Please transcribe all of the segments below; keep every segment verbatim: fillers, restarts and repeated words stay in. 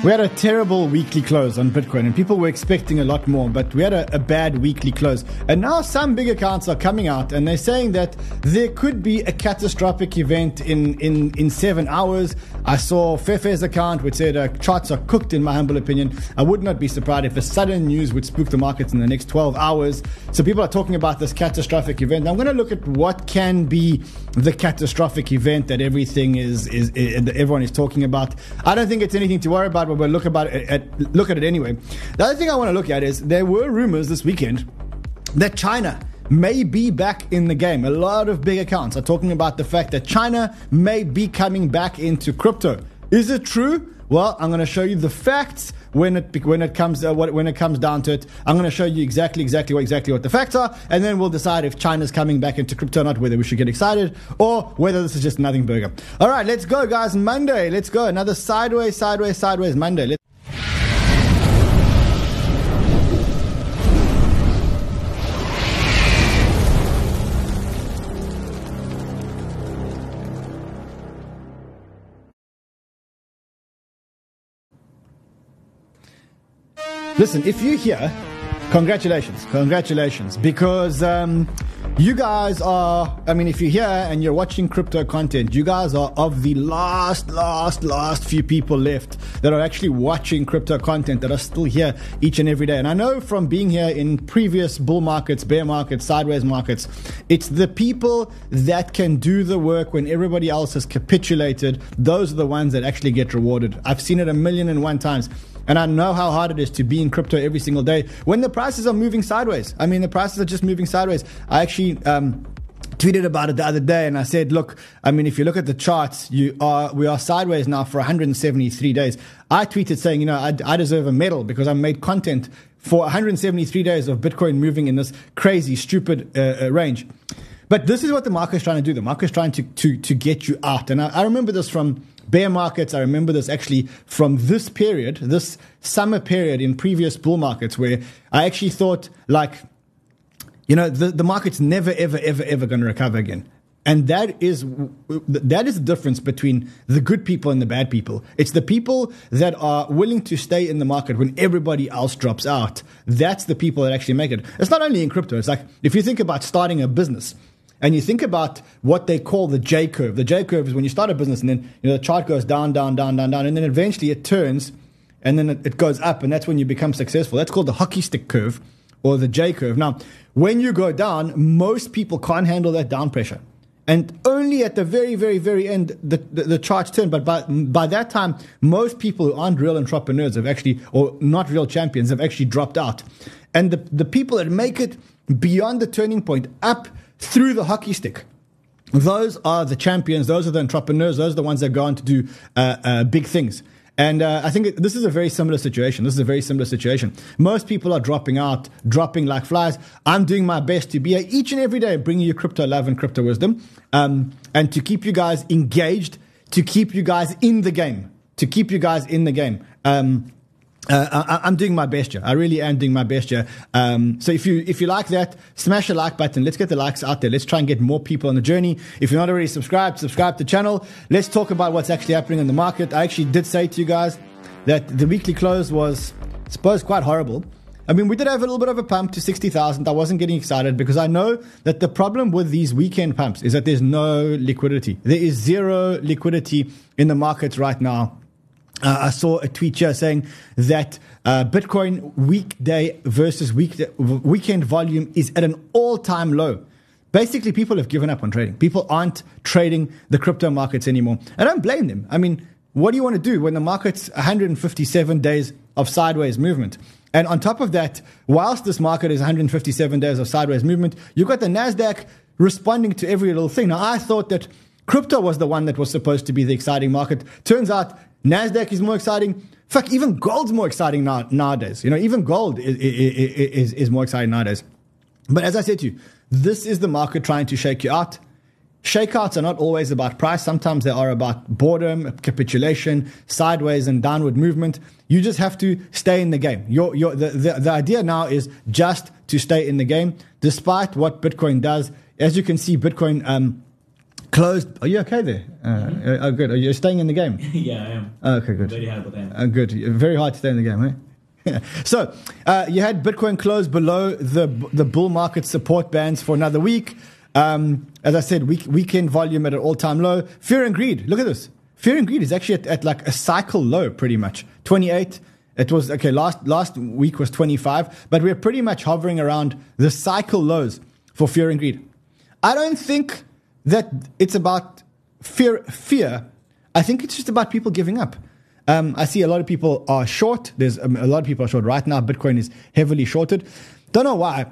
We had a terrible weekly close on Bitcoin and people were expecting a lot more, but we had a, a bad weekly close. And now some big accounts are coming out and they're saying that there could be a catastrophic event in, in, in seven hours. I saw Fefe's account which said uh, charts are cooked, in my humble opinion. I would not be surprised if a sudden news would spook the markets in the next twelve hours. So people are talking about this catastrophic event. Now I'm going to look at what can be the catastrophic event that everything is, is, is everyone is talking about. I don't think it's anything to worry about, but we'll look about it, at, look at it anyway. The other thing I want to look at is there were rumors this weekend that China may be back in the game. A lot of big accounts are talking about the fact that China may be coming back into crypto. Is it true? Well, I'm going to show you the facts when it when it comes uh, when it comes down to it. I'm going to show you exactly exactly what exactly what the facts are, and then we'll decide if China's coming back into crypto or not, whether we should get excited or whether this is just nothing burger. All right, let's go, guys. Monday, let's go. Another sideways, sideways, sideways Monday. Let's Listen, if you're here, congratulations, congratulations, because um, you guys are, I mean, if you're here and you're watching crypto content, you guys are of the last, last, last few people left that are actually watching crypto content, that are still here each and every day. And I know from being here in previous bull markets, bear markets, sideways markets, it's the people that can do the work when everybody else has capitulated. Those are the ones that actually get rewarded. I've seen it a million and one times. And I know how hard it is to be in crypto every single day when the prices are moving sideways. I mean, the prices are just moving sideways. I actually um, tweeted about it the other day, and I said, look, I mean, if you look at the charts, you are we are sideways now for one hundred seventy-three days. I tweeted saying, you know, I, I deserve a medal because I made content for one hundred seventy-three days of Bitcoin moving in this crazy, stupid uh, uh, range. But this is what the market is trying to do. The market is trying to, to, to get you out. And I, I remember this from bear markets. I remember this actually from this period, this summer period in previous bull markets, where I actually thought, like, you know, the, the market's never, ever, ever, ever going to recover again. And that is that is the difference between the good people and the bad people. It's the people that are willing to stay in the market when everybody else drops out. That's the people that actually make it. It's not only in crypto. It's like if you think about starting a business, and you think about what they call the J curve. The J curve is when you start a business and then, you know, the chart goes down, down, down, down, down, and then eventually it turns and then it, it goes up, and that's when you become successful. That's called the hockey stick curve or the J curve. Now, when you go down, most people can't handle that down pressure. And only at the very, very, very end, the, the, the charts turn. But by, by that time, most people who aren't real entrepreneurs have actually, or not real champions, have actually dropped out. And the, the people that make it beyond the turning point, up through the hockey stick, those are the champions, those are the entrepreneurs, those are the ones that go on to do uh, uh, big things. And uh, I think this is a very similar situation. This is a very similar situation. Most people are dropping out, dropping like flies. I'm doing my best to be here each and every day, bringing you crypto love and crypto wisdom, um, and to keep you guys engaged, to keep you guys in the game, to keep you guys in the game. Um, Uh, I, I'm doing my best here. I really am doing my best here. Um, so if you if you like that, smash the like button. Let's get the likes out there. Let's try and get more people on the journey. If you're not already subscribed, subscribe to the channel. Let's talk about what's actually happening in the market. I actually did say to you guys that the weekly close was, I suppose, quite horrible. I mean, we did have a little bit of a pump to sixty thousand. I wasn't getting excited because I know that the problem with these weekend pumps is that there's no liquidity. There is zero liquidity in the markets right now. Uh, I saw a tweet here saying that uh, Bitcoin weekday versus week, weekend volume is at an all-time low. Basically, people have given up on trading. People aren't trading the crypto markets anymore. I don't blame them. I mean, what do you want to do when the market's one hundred fifty-seven days of sideways movement? And on top of that, whilst this market is one hundred fifty-seven days of sideways movement, you've got the NASDAQ responding to every little thing. Now, I thought that crypto was the one that was supposed to be the exciting market. Turns out NASDAQ is more exciting. Fuck, even gold's more exciting now, nowadays. You know, even gold is, is, is more exciting nowadays. But as I said to you, this is the market trying to shake you out. Shakeouts are not always about price. Sometimes they are about boredom, capitulation, sideways and downward movement. You just have to stay in the game. Your, your, the, the, the idea now is just to stay in the game, despite what Bitcoin does. As you can see, Bitcoin... Um, closed. Are you okay there? Uh, mm-hmm. uh, oh, good. Are you staying in the game? Yeah, I am. Oh, okay, good. Very hard, but I am. Uh, good. Very hard to stay in the game, eh? So, uh, you had Bitcoin close below the the bull market support bands for another week. Um, as I said, week, weekend volume at an all-time low. Fear and greed. Look at this. Fear and greed is actually at, at like a cycle low, pretty much. twenty-eight. It was, okay, last last week was twenty-five, but we're pretty much hovering around the cycle lows for fear and greed. I don't think that it's about fear. Fear. I think it's just about people giving up. Um, I see a lot of people are short. There's um, a lot of people are short right now. Bitcoin is heavily shorted. Don't know why,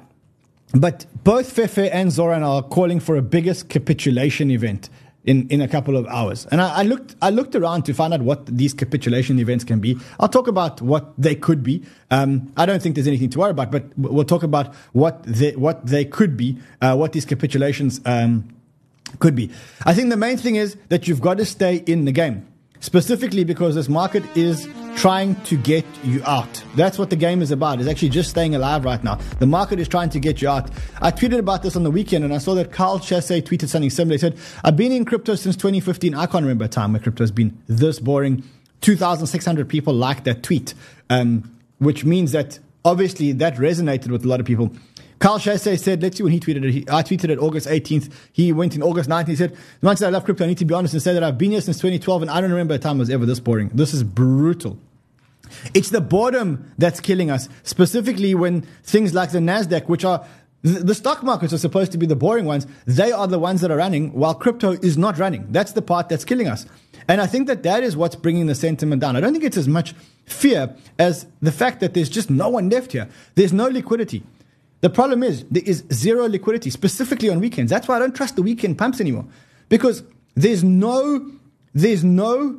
but both Fefe and Zoran are calling for a biggest capitulation event in, in a couple of hours. And I, I looked I looked around to find out what these capitulation events can be. I'll talk about what they could be. Um, I don't think there's anything to worry about, but we'll talk about what they, what they could be, uh, what these capitulations um, could be. I think the main thing is that you've got to stay in the game, specifically because this market is trying to get you out. That's what the game is about. It's actually just staying alive right now. The market is trying to get you out. I tweeted about this on the weekend, and I saw that Carl Chasse tweeted something similar. He said, I've been in crypto since twenty fifteen. I can't remember a time where crypto has been this boring. two thousand six hundred people liked that tweet, um, which means that obviously that resonated with a lot of people. Carl Chasse said, let's see when he tweeted it. He, I tweeted it August eighteenth. He went in August nineteenth. He said, as much as I love crypto, I need to be honest and say that I've been here since twenty twelve, and I don't remember a time it was ever this boring. This is brutal. It's the boredom that's killing us, specifically when things like the NASDAQ, which are the, the stock markets are supposed to be the boring ones, they are the ones that are running while crypto is not running. That's the part that's killing us. And I think that that is what's bringing the sentiment down. I don't think it's as much fear as the fact that there's just no one left here. There's no liquidity. The problem is there is zero liquidity, specifically on weekends. That's why I don't trust the weekend pumps anymore, because there's no, there's no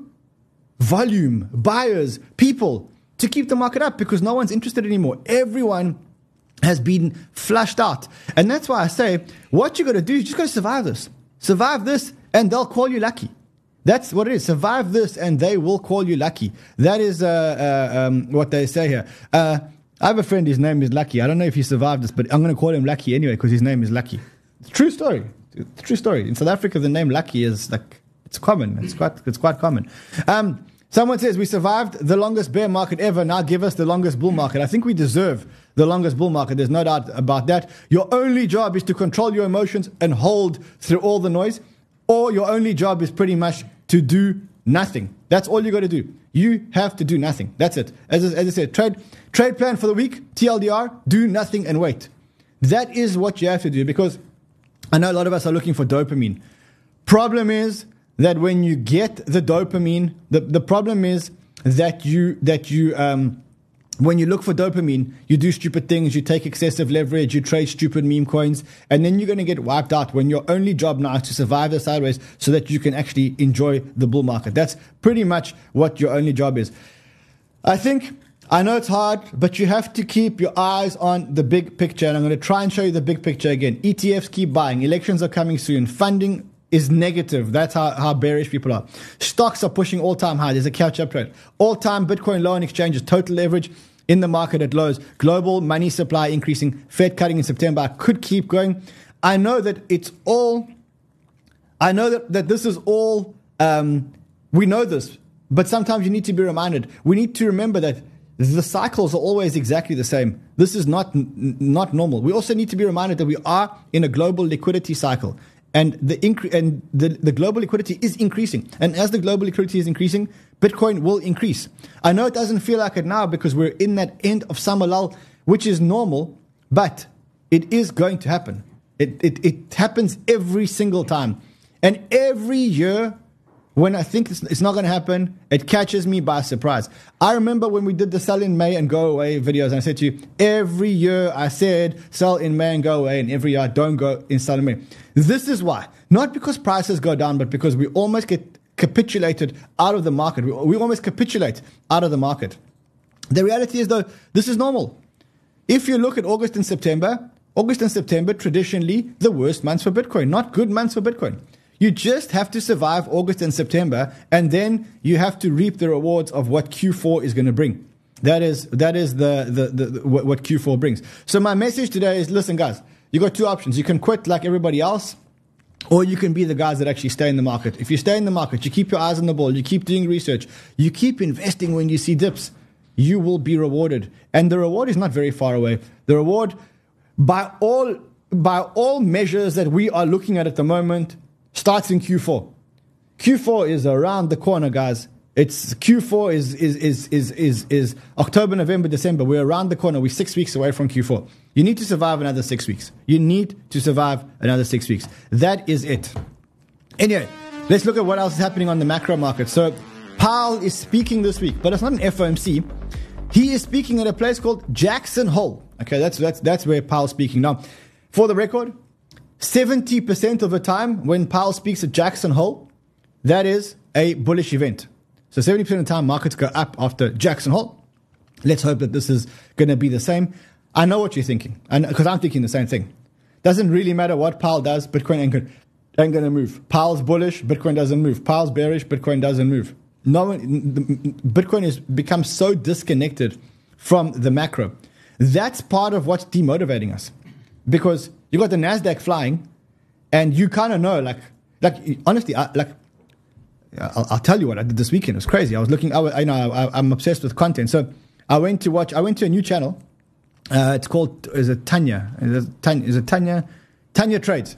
volume, buyers, people to keep the market up, because no one's interested anymore. Everyone has been flushed out. And that's why I say, what you got to do is just got to survive this. Survive this, and they'll call you lucky. That's what it is. Survive this, and they will call you lucky. That is uh, uh, um, what they say here. Uh, I have a friend, his name is Lucky. I don't know if he survived this, but I'm going to call him Lucky anyway, because his name is Lucky. It's a true story. It's a true story. In South Africa, the name Lucky is like, it's common. It's quite, it's quite common. Um, Someone says, we survived the longest bear market ever. Now give us the longest bull market. I think we deserve the longest bull market. There's no doubt about that. Your only job is to control your emotions and hold through all the noise. Or your only job is pretty much to do nothing. That's all you got to do. You have to do nothing. That's it. As, as I said, trade, trade plan for the week, T L D R, do nothing and wait. That is what you have to do, because I know a lot of us are looking for dopamine. Problem is, that when you get the dopamine, the, the problem is that you, that you, um, when you look for dopamine, you do stupid things, you take excessive leverage, you trade stupid meme coins, and then you're going to get wiped out when your only job now is to survive the sideways so that you can actually enjoy the bull market. That's pretty much what your only job is. I think, I know it's hard, but you have to keep your eyes on the big picture, and I'm going to try and show you the big picture again. E T Fs keep buying. Elections are coming soon. Funding is negative. That's how, how bearish people are. Stocks are pushing all-time high. There's a catch-up trend. All-time Bitcoin low on exchanges. Total leverage in the market at lows. Global money supply increasing. Fed cutting in September. I could keep going. I know that it's all... I know that, that this is all... Um, we know this, but sometimes you need to be reminded. We need to remember that the cycles are always exactly the same. This is not, n- not normal. We also need to be reminded that we are in a global liquidity cycle. And the incre- and the, the global liquidity is increasing. And as the global liquidity is increasing, Bitcoin will increase. I know it doesn't feel like it now because we're in that end of summer lull, which is normal, but it is going to happen. It, it, it happens every single time. And every year, when I think it's, it's not going to happen, it catches me by surprise. I remember when we did the sell in May and go away videos, and I said to you, every year I said sell in May and go away, and every year I don't go in sell in May. This is why. Not because prices go down, but because we almost get capitulated out of the market. We, we almost capitulate out of the market. The reality is, though, this is normal. If you look at August and September, August and September, traditionally the worst months for Bitcoin, not good months for Bitcoin. You just have to survive August and September, and then you have to reap the rewards of what Q four is going to bring. That is that is the, the, the, the what Q four brings. So my message today is, listen, guys, you got two options. You can quit like everybody else, or you can be the guys that actually stay in the market. If you stay in the market, you keep your eyes on the ball, you keep doing research, you keep investing when you see dips, you will be rewarded. And the reward is not very far away. The reward, by all by all measures that we are looking at at the moment, starts in Q four. Q four is around the corner, guys. It's Q four is is is is is is October, November, December. We're around the corner. We're six weeks away from Q four. You need to survive another six weeks. You need to survive another six weeks. That is it. Anyway, let's look at what else is happening on the macro market. So Powell is speaking this week, but it's not an F O M C. He is speaking at a place called Jackson Hole. Okay, that's that's that's where Powell's speaking. Now, for the record, seventy percent of the time when Powell speaks at Jackson Hole, that is a bullish event. So seventy percent of the time, markets go up after Jackson Hole. Let's hope that this is going to be the same. I know what you're thinking, and because I'm thinking the same thing. Doesn't really matter what Powell does, Bitcoin ain't going ain't going to move. Powell's bullish, Bitcoin doesn't move. Powell's bearish, Bitcoin doesn't move. No one, Bitcoin has become so disconnected from the macro. That's part of what's demotivating us, because you got the Nasdaq flying, and you kind of know, like, like honestly, I, like. I'll, I'll tell you what I did this weekend. It was crazy. I was looking. I, I know I, I'm obsessed with content, so I went to watch. I went to a new channel. Uh, it's called. Is it Tanya? Is it Tanya? Is it Tanya? Tanya Trades.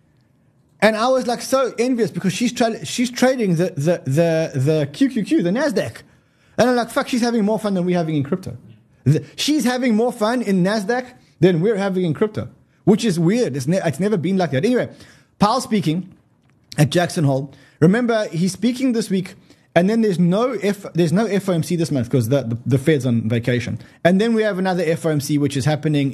And I was like so envious because she's tra- she's trading the the the the Q Q Q, the Nasdaq, and I'm like, fuck, she's having more fun than we're having in crypto. The, she's having more fun in Nasdaq than we're having in crypto, which is weird. It's, ne- it's never been like that. Anyway, Powell speaking at Jackson Hole. Remember, he's speaking this week, and then there's no F, there's no F O M C this month because the, the, the Fed's on vacation. And then we have another F O M C, which is happening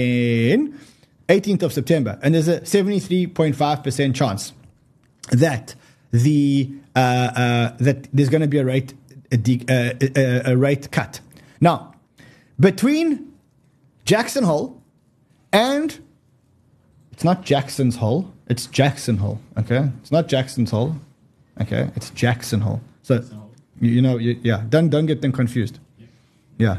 in eighteenth of September. And there's a seventy-three point five percent chance that the uh, uh, that there's going to be a rate a, de- uh, a, a rate cut. Now, between Jackson Hole and it's not Jackson's Hole, it's Jackson Hole. Okay, it's not Jackson's Hole. Okay, it's Jackson Hole. So, you, you know, you, yeah, don't don't get them confused. Yeah. yeah,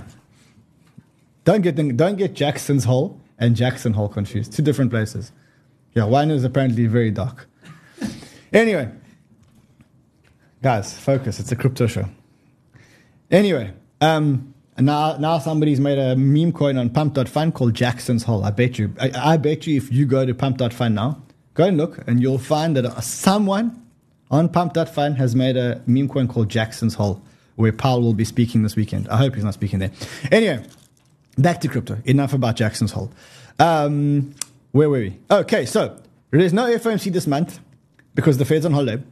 don't get them, don't get Jackson's Hole and Jackson Hole confused. Two different places. Yeah, one is apparently very dark. Anyway, guys, focus. It's a crypto show. Anyway, um, now now somebody's made a meme coin on pump dot fun called Jackson's Hole. I bet you. I, I bet you if you go to pump dot fun now, go and look, and you'll find that someone on pump dot fun has made a meme coin called Jackson's Hole, where Powell will be speaking this weekend. I hope he's not speaking there. Anyway, back to crypto. Enough about Jackson's Hole. Um, where were we? Okay, so there's no F O M C this month because the Fed's on holiday.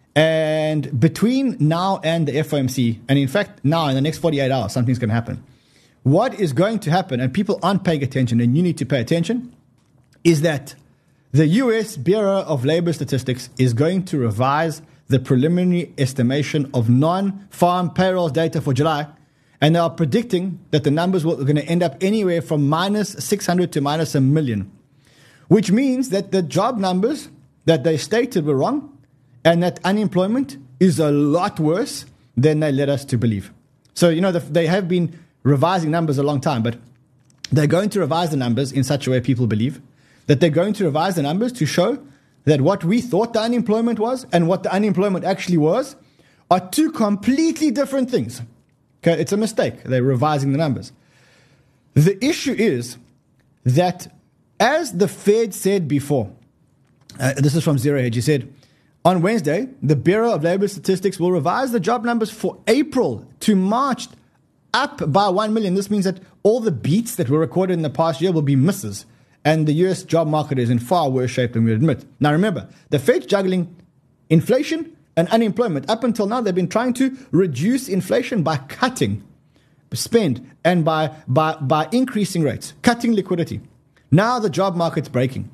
And between now and the F O M C, and in fact, now in the next forty-eight hours, something's going to happen. What is going to happen, and people aren't paying attention, and you need to pay attention, is that the U S Bureau of Labor Statistics is going to revise the preliminary estimation of non-farm payrolls data for July, and they are predicting that the numbers are going to end up anywhere from minus six hundred to minus a million, which means that the job numbers that they stated were wrong, and that unemployment is a lot worse than they led us to believe. So, you know, the, they have been revising numbers a long time, but they're going to revise the numbers in such a way people believe that they're going to revise the numbers to show that what we thought the unemployment was and what the unemployment actually was are two completely different things. Okay, it's a mistake. They're revising the numbers. The issue is that, as the Fed said before, uh, this is from Zero Hedge, he said, on Wednesday, the Bureau of Labor Statistics will revise the job numbers for April to March up by one million. This means that all the beats that were recorded in the past year will be misses. And the U S job market is in far worse shape than we admit. Now remember, the Fed's juggling inflation and unemployment. Up until now, they've been trying to reduce inflation by cutting spend and by, by, by increasing rates, cutting liquidity. Now the job market's breaking.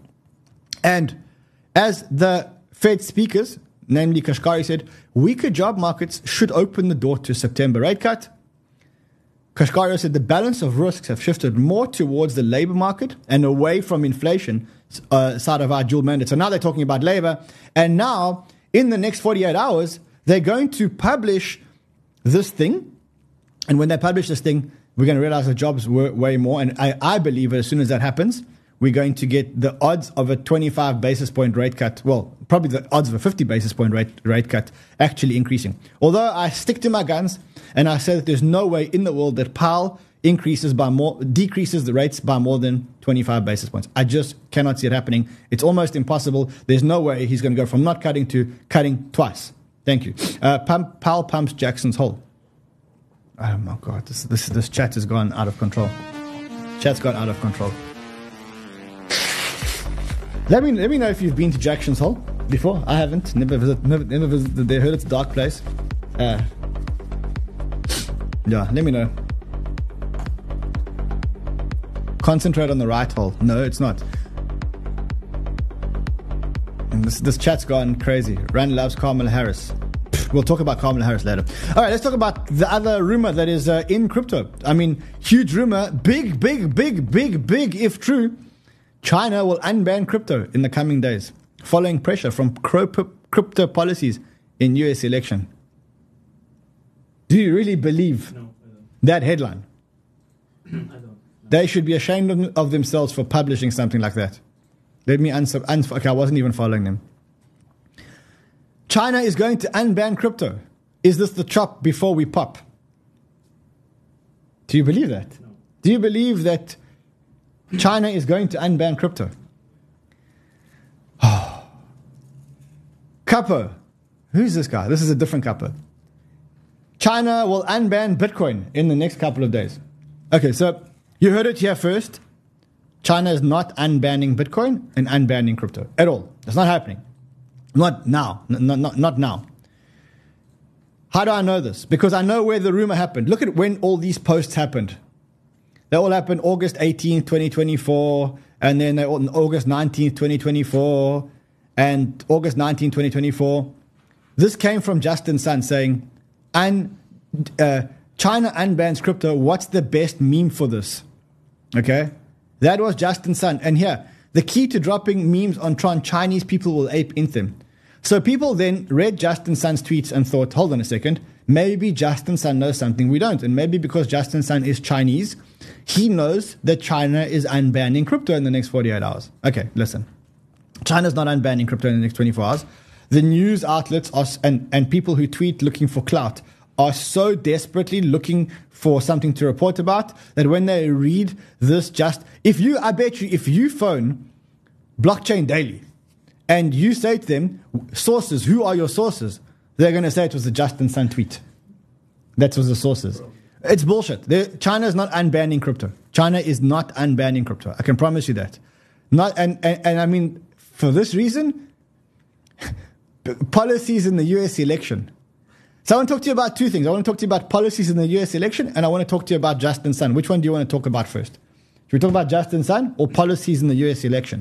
And as the Fed speakers, namely Kashkari, said, weaker job markets should open the door to September rate cut. Kashkari said the balance of risks have shifted more towards the labor market and away from inflation uh, side of our dual mandate. So now they're talking about labor. And now, in the next forty-eight hours, they're going to publish this thing. And when they publish this thing, we're going to realize the jobs were way more. And I, I believe that as soon as that happens, we're going to get the odds of a twenty-five basis point rate cut, well, probably the odds of a fifty basis point rate, rate cut actually increasing. Although I stick to my guns and I say that there's no way in the world that Powell increases by more, decreases the rates by more than twenty-five basis points. I just cannot see it happening. It's almost impossible. There's no way he's going to go from not cutting to cutting twice. Thank you. Uh, pump, Powell pumps Jackson's hole. Oh my God, this, this, this chat has gone out of control. Chat's gone out of control. Let me let me know if you've been to Jackson's Hole before. I haven't. Never visited. Never, never visited there. Heard it's a dark place. Uh, yeah, let me know. Concentrate on the right hole. No, it's not. And this this chat's gone crazy. Rand loves Kamala Harris. Pfft, we'll talk about Kamala Harris later. All right, let's talk about the other rumor that is uh, in crypto. I mean, huge rumor. Big, big, big, big, big, if true. China will unban crypto in the coming days, following pressure from crypto policies in U S election. Do you really believe no, that headline? I don't. No. They should be ashamed of, of themselves for publishing something like that. Let me answer. Uns- okay, I wasn't even following them. China is going to unban crypto. Is this the chop before we pop? Do you believe that? No. Do you believe that China is going to unban crypto? Oh. Capo. Who's this guy? This is a different Capo. China will unban Bitcoin in the next couple of days. Okay, so you heard it here first. China is not unbanning Bitcoin and unbanning crypto at all. It's not happening. Not now. Not, not, not now. How do I know this? Because I know where the rumor happened. Look at when all these posts happened. They all happened August eighteenth, twenty twenty-four, and then they all, August nineteenth, twenty twenty-four, and August nineteenth, twenty twenty-four. This came from Justin Sun saying, Un, uh, China unbans crypto. What's the best meme for this? Okay? That was Justin Sun. And here, the key to dropping memes on Tron, Chinese people will ape into them. So people then read Justin Sun's tweets and thought, hold on a second, maybe Justin Sun knows something we don't. And maybe because Justin Sun is Chinese, he knows that China is unbanning crypto in the next forty-eight hours. Okay, listen. China's not unbanning crypto in the next twenty-four hours. The news outlets are, and, and people who tweet looking for clout are so desperately looking for something to report about that when they read this just... If you, I bet you, if you phone Blockchain Daily and you say to them, sources, who are your sources? They're going to say it was a Justin Sun tweet. That was the sources. It's bullshit. They're, China is not unbanning crypto. China is not unbanning crypto. I can promise you that. Not and, and, and I mean, for this reason, policies in the U S election. So I want to talk to you about two things. I want to talk to you about policies in the U S election, and I want to talk to you about Justin Sun. Which one do you want to talk about first? Should we talk about Justin Sun or policies in the U S election?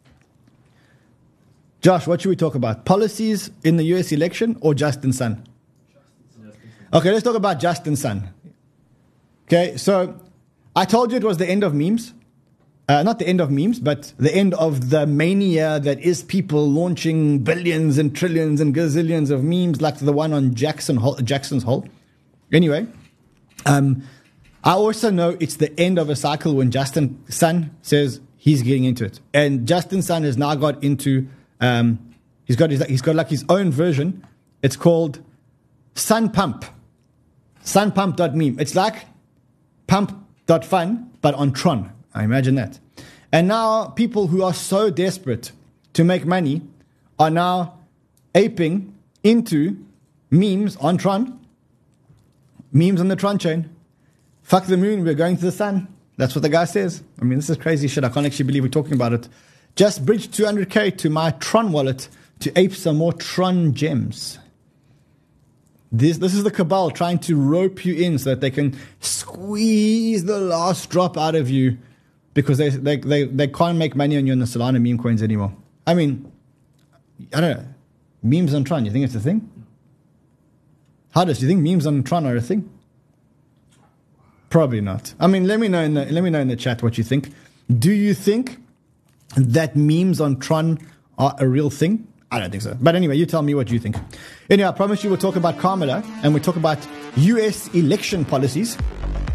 Josh, what should we talk about? Policies in the U S election or Justin Sun? Okay, let's talk about Justin Sun. Okay, so I told you it was the end of memes. Uh, not the end of memes, but the end of the mania that is people launching billions and trillions and gazillions of memes like the one on Jackson Hole, Jackson's Hole. Anyway, um, I also know it's the end of a cycle when Justin Sun says he's getting into it. And Justin Sun has now got into... Um, he's got his, he's got like his own version. It's called Sun Pump. Sunpump dot meme. It's like pump dot fun, but on Tron. I imagine that. And now people who are so desperate to make money are now aping into memes on Tron. Memes on the Tron chain. Fuck the moon, we're going to the sun. That's what the guy says. I mean, this is crazy shit. I can't actually believe we're talking about it. Just bridged two hundred K to my Tron wallet to ape some more Tron gems. This this is the cabal trying to rope you in so that they can squeeze the last drop out of you because they they they, they can't make money on you on the Solana meme coins anymore. I mean, I don't know. Memes on Tron, you think it's a thing? How does you think memes on Tron are a thing? Probably not. I mean, let me know in the let me know in the chat what you think. Do you think that memes on Tron are a real thing? I don't think so. But anyway, you tell me what you think. Anyway, I promise you we'll talk about Kamala and we'll talk about U S election policies.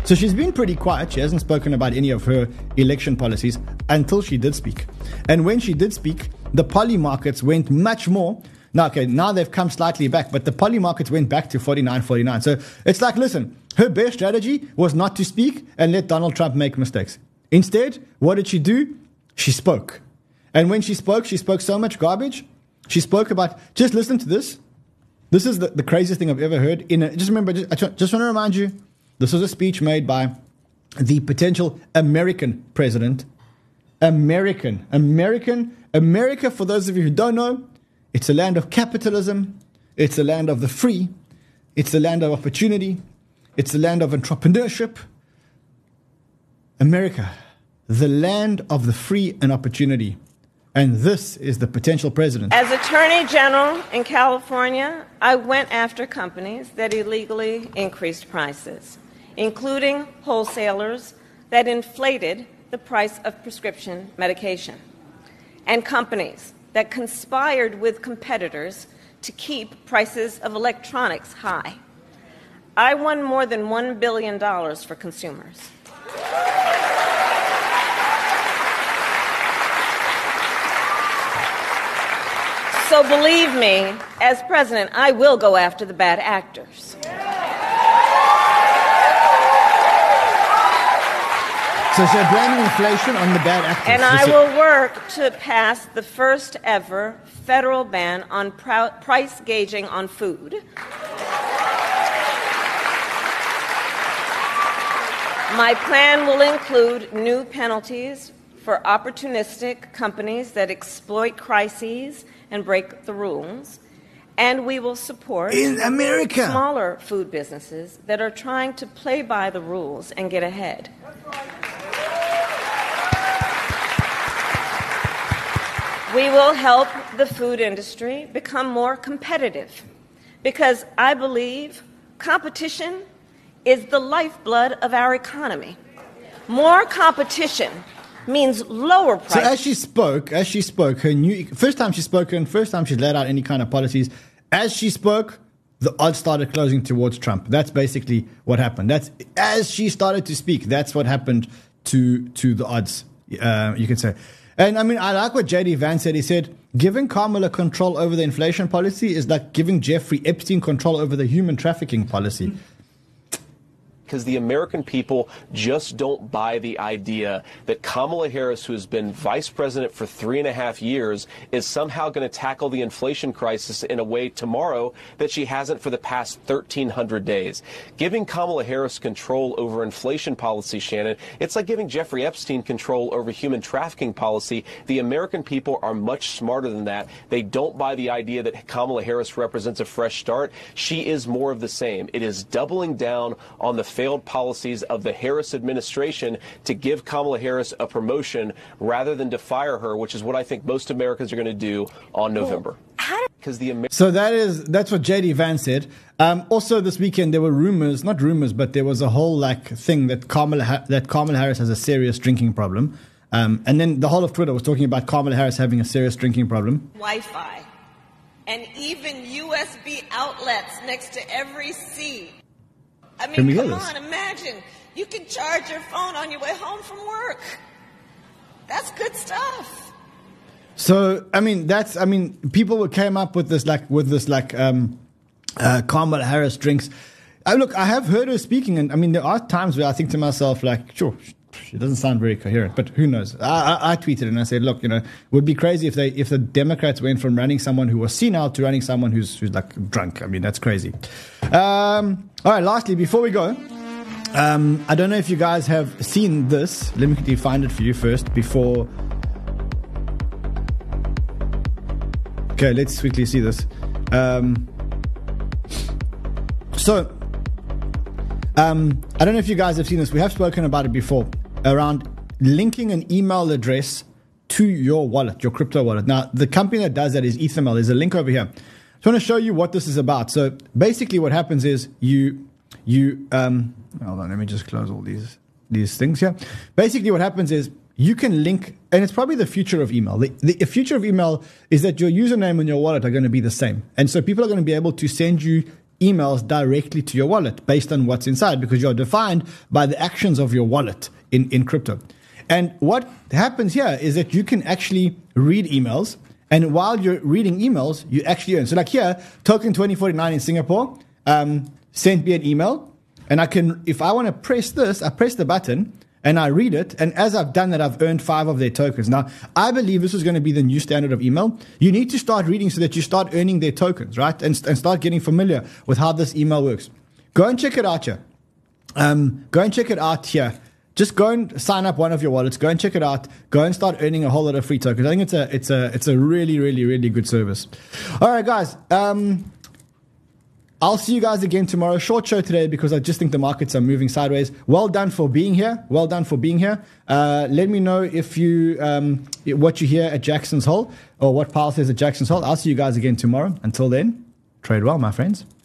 So she's been pretty quiet. She hasn't spoken about any of her election policies until she did speak. And when she did speak, the poly markets went much more. Now, okay, now they've come slightly back, but the poly markets went back to forty-nine forty-nine. So it's like, listen, her best strategy was not to speak and let Donald Trump make mistakes. Instead, what did she do? She spoke. And when she spoke, she spoke so much garbage. She spoke about, just listen to this. This is the, the craziest thing I've ever heard. In a, just remember, just, I just want to remind you, this was a speech made by the potential American president. American. American. America, for those of you who don't know, it's a land of capitalism. It's a land of the free. It's a land of opportunity. It's a land of entrepreneurship. America, the land of the free and opportunity. And this is the potential president. As Attorney General in California, I went after companies that illegally increased prices, including wholesalers that inflated the price of prescription medication, and companies that conspired with competitors to keep prices of electronics high. I won more than one billion dollars for consumers. So believe me, as president, I will go after the bad actors. So they're blaming inflation on the bad actors. And I will work to pass the first ever federal ban on pr- price gauging on food. My plan will include new penalties for opportunistic companies that exploit crises and break the rules. And we will support in America smaller food businesses that are trying to play by the rules and get ahead. We will help the food industry become more competitive because I believe competition is the lifeblood of our economy. More competition means lower prices. So as she spoke, as she spoke, her new first time she's spoken, first time she's laid out any kind of policies, as she spoke, the odds started closing towards Trump. That's basically what happened. That's as she started to speak, that's what happened to to the odds, uh, you can say. And I mean, I like what J D Vance said. He said, giving Kamala control over the inflation policy is like giving Jeffrey Epstein control over the human trafficking policy. Because the American people just don't buy the idea that Kamala Harris, who has been vice president for three and a half years, is somehow going to tackle the inflation crisis in a way tomorrow that she hasn't for the past thirteen hundred days. Giving Kamala Harris control over inflation policy, Shannon, it's like giving Jeffrey Epstein control over human trafficking policy. The American people are much smarter than that. They don't buy the idea that Kamala Harris represents a fresh start. She is more of the same. It is doubling down on the failed policies of the Harris administration to give Kamala Harris a promotion rather than to fire her, which is what I think most Americans are going to do on November. Because the Amer- so that is that's what J D Vance said. Um, also, this weekend there were rumors, not rumors, but there was a whole like thing that Kamala ha- that Kamala Harris has a serious drinking problem, um, and then the whole of Twitter was talking about Kamala Harris having a serious drinking problem. Wi-Fi, and even U S B outlets next to every seat. I mean, come on, imagine. You can charge your phone on your way home from work. That's good stuff. So, I mean, that's, I mean, people came up with this, like, with this, like, um, uh, Kamala Harris drinks. I look, I have heard her speaking, and I mean, there are times where I think to myself, like, sure, she doesn't sound very coherent, but who knows? I, I, I tweeted and I said, look, you know, it would be crazy if they, if the Democrats went from running someone who was senile to running someone who's, who's like drunk. I mean, that's crazy. Um, all right, lastly, before we go, um, I don't know if you guys have seen this. Let me quickly find it for you first before. Okay, let's quickly see this. Um, so, um, I don't know if you guys have seen this. We have spoken about it before around linking an email address to your wallet, your crypto wallet. Now, the company that does that is Ethermail. There's a link over here. I just want to show you what this is about. So basically what happens is you, you, um, hold on, let me just close all these, these things here. Basically what happens is you can link, and it's probably the future of email. The, the future of email is that your username and your wallet are going to be the same. And so people are going to be able to send you emails directly to your wallet based on what's inside, because you're defined by the actions of your wallet in, in crypto. And what happens here is that you can actually read emails, and while you're reading emails, you actually earn. So like here, Token twenty forty-nine in Singapore um, sent me an email, and I can, if I want to press this, I press the button, and I read it, and as I've done that, I've earned five of their tokens. Now, I believe this is going to be the new standard of email. You need to start reading so that you start earning their tokens, right? And, and start getting familiar with how this email works. Go and check it out here. Um, go and check it out here. Just go and sign up one of your wallets. Go and check it out. Go and start earning a whole lot of free tokens. I think it's a it's a it's a really really really good service. All right, guys. Um, I'll see you guys again tomorrow. Short show today because I just think the markets are moving sideways. Well done for being here. Well done for being here. Uh, let me know if you um, what you hear at Jackson's Hole or what Paul says at Jackson's Hole. I'll see you guys again tomorrow. Until then, trade well, my friends.